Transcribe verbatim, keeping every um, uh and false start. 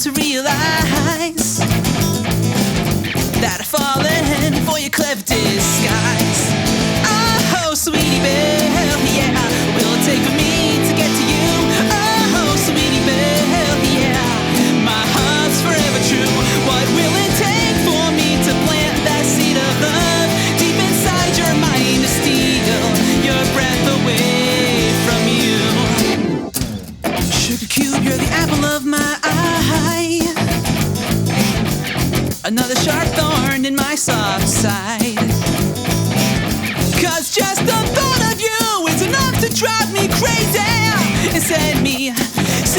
to realize that I've fallen for your clever disguise. Oh, sweetie belle, yeah, will it take for me to get to you? Oh, sweetie belle, yeah, my heart's forever true. What will it take for me to plant that seed of love deep inside your mind, to steal your breath away from you? Sugar cube, you're the apple of my eye, another sharp thorn in my soft side. Cause just the thought of you is enough to drive me crazy and send me